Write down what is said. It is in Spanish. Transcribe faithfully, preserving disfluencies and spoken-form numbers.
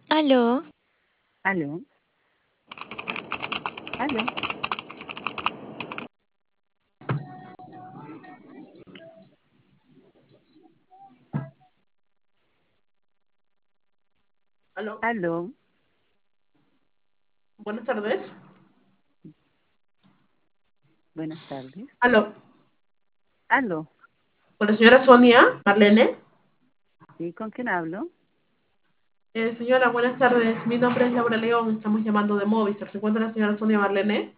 Aló, Aló, aló, Aló, aló. buenas tardes. Buenas tardes. Aló, Aló, con la señora Sonia Marlene. ¿sí? ¿Con quién hablo? Eh, señora, buenas tardes. Mi nombre es Laura León. Estamos llamando de Movistar. ¿Se encuentra la señora Sonia Marlene?